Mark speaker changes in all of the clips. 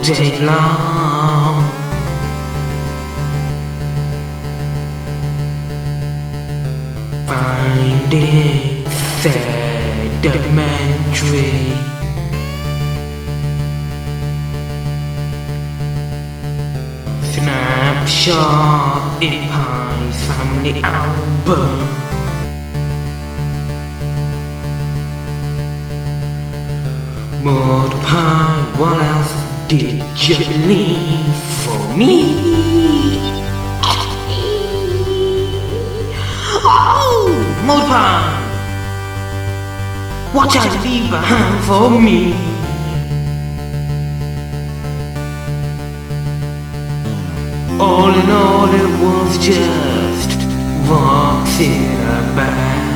Speaker 1: day long. Finding sedimentary snapshot in Pine's family album. Maud Pine, what else did you leave for me? Oh, Maud Pine, what you leave behind for me? All in all, it was just rocks in a bag.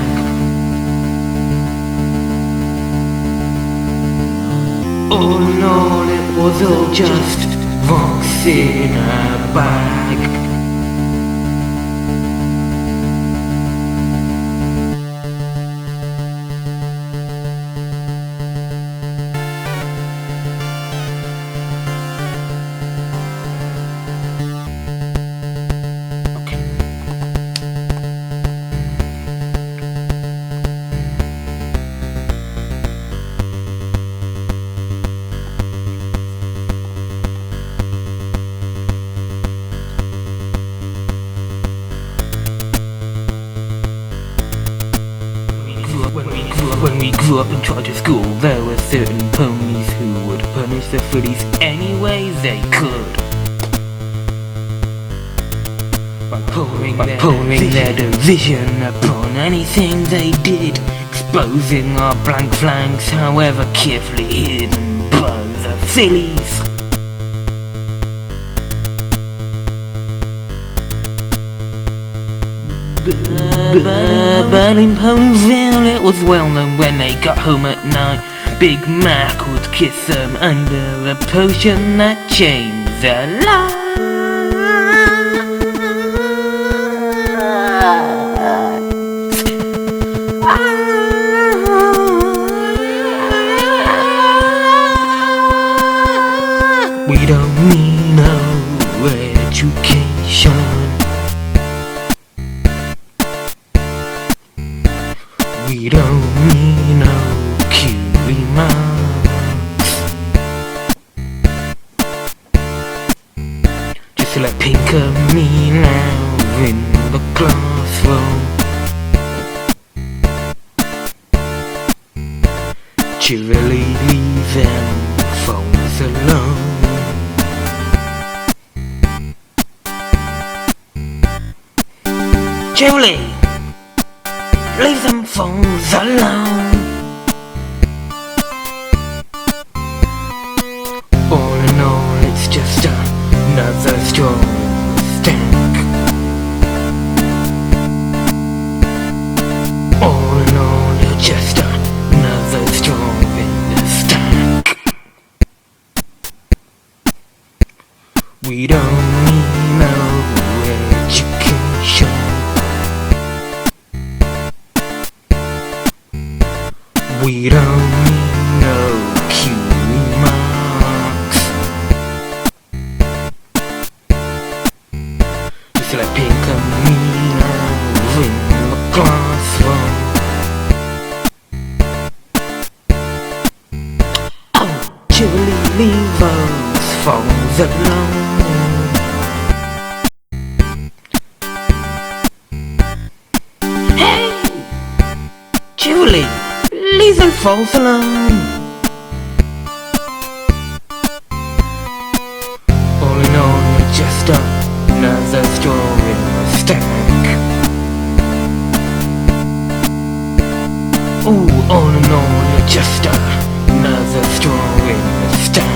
Speaker 1: All in all, it was all just rocks in a bag. When we grew up and tried to school, there were certain ponies who would punish the fillies any way they could. By pouring their derision upon anything they did, exposing our blank flanks, however carefully hidden by the fillies. But in Ponyville it was well known when they got home at night, Big Mac would kiss them under a potion that changed their lives. We don't need no education. We don't need no cutie marks. Just let pink of me now in the classroom. Cheerily leave them phones alone. Cheerily leave them phones alone. All in all, it's just another straw in the stack. All in all, you're just another straw in the stack. We don't need no education. We don't need no cutie marks. Just like pink and me now in the classroom. Oh, cheerily leave those phones alone. Hey, cheerily leave them phones alone. All in all, you're just another straw in the stack. Ooh, all in all, you're just another straw in the stack.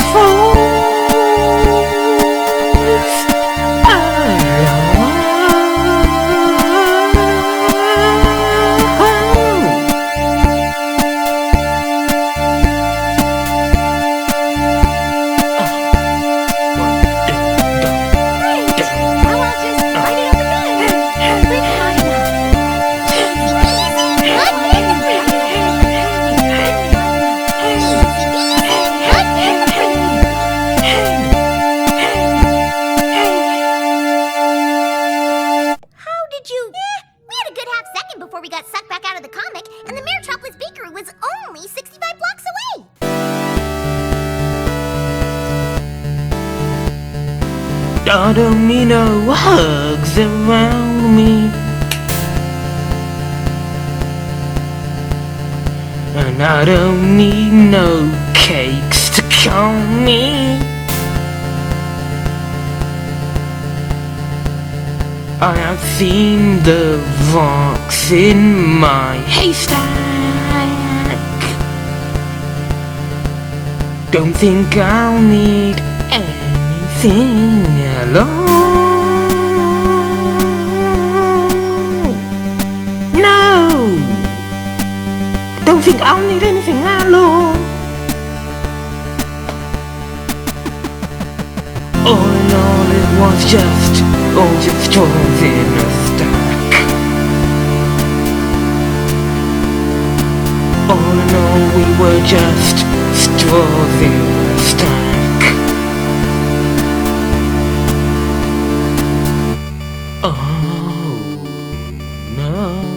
Speaker 2: We had a good half second before we got sucked back out of the comic, and the Metropolis Bakery was only 65 blocks away!
Speaker 1: I don't need no hugs around me, and I don't need no cakes to calm me. I have seen the rocks in my haystack. Don't think I'll need anything alone. No! Don't think I'll need anything alone. All in all, it was just all just straws in a stack. All in all, we were just straws in a stack. Oh no.